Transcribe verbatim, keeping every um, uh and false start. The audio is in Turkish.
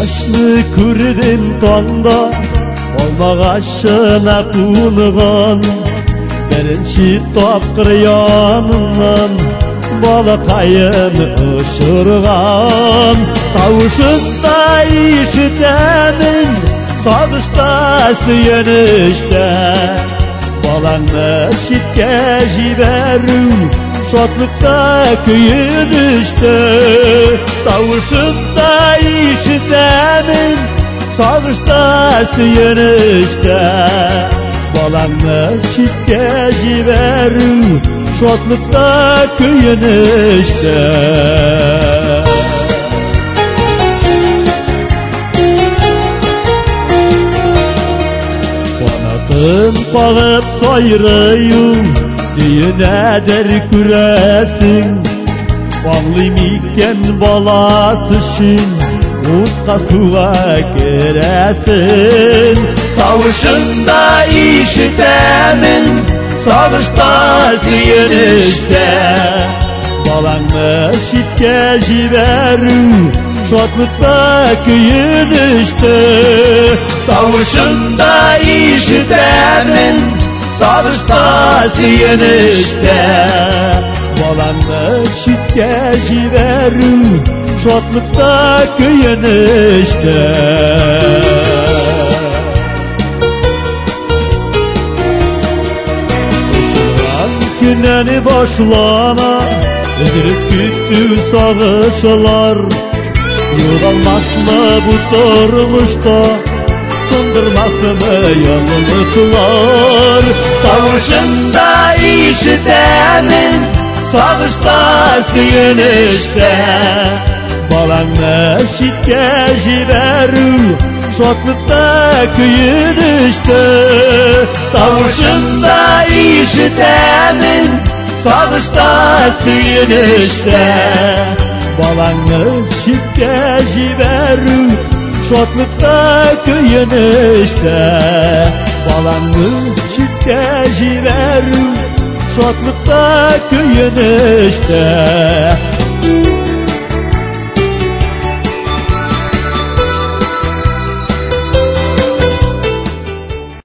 Yaşlı kürdün tonda olmağaşına kunuğun birinci tapkır yanından balakayın uçurgan tavuşunda işitemin sağışta süyenişte balanı şitke jiberim şotlıkta köyünüşte tavuşunda işitemin sağışta süyenişte balanı şitke jiberim şotlıkta köyünüşte Konatın bağıp soyrayım Süyünedir küresin Bağlıyım iken balasışın Utka suğa giresin Tavuşunda işitemin Sağışta süyünüşte Balanı şitke jiberim Şotlıkta köyünüşte Tavuşunda işitemin Sağışta süyünüşte Balanı şitke jiberim Şotlıkta köyünüşte Güneni başlama Üzülüp küttü sağışlar Yığılmaz mı bu durmuşta Sındırmaz mı yanılışlar Tavuşunda işitemin Sağışta süyünüşte Balanı şitke jiberim Şotlıkta köyünüşte Tavuşunda işitemin Sağışta süyünüşte Balanı şitke jiberim Şotlıkta köyünüşte Balanı şitke jiberim Şotlıkta köyünüşte